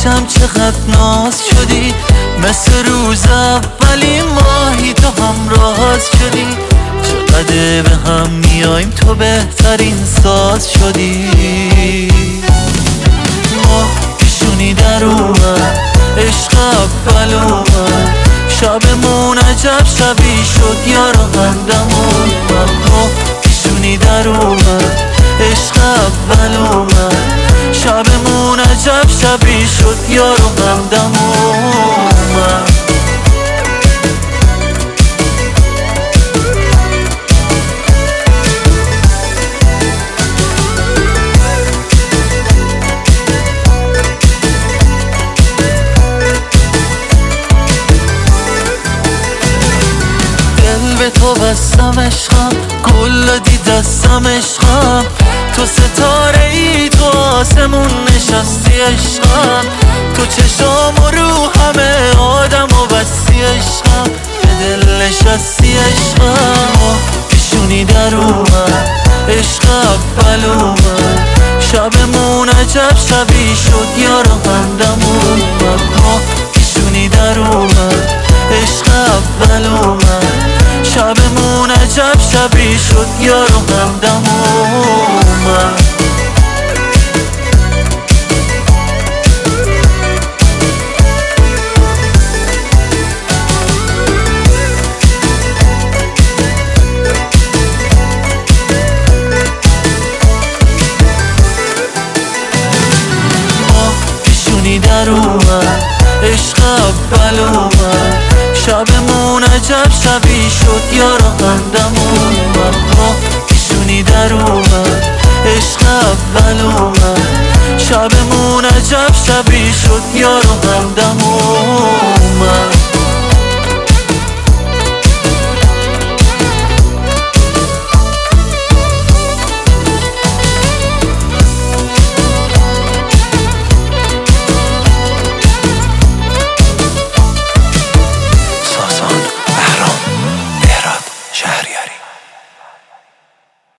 عجب چقدر ناز شدی، مثل روز اولی ماهی تو همراز شدی. چقدر به هم میایم تو بهترین ساز شدی. ماه پیشونی در اومد، عشق اول اومد، شبمون عجب شبی شد یارو همدم اومد. ماه پیشونی در اومد، عشق اول اومد، شبمون عجب شبی شد یارو همدم اومد. به تو بستم عشقم، گل دادی دستم عشقم، تو ستاره ای تو آسمون نشستی عشقم، تو چشام و رو همه آدم و بستی عشقم، به دل نشستی عشقم. پیشونی در اومد، عشق اول اومد، شبمون عجب شبی شد یارو همدم اومد. پیشونی در اومد، عشق اول اومد، شبمون عجب شبی شد یارو همدم اومد. پیشونی در اومد، عشق اول اومد، شبمون عجب شبی شد یارو همدم اومد. پیشونی در اومد، عشق اول اومد، شبمون عجب شبی شد یارو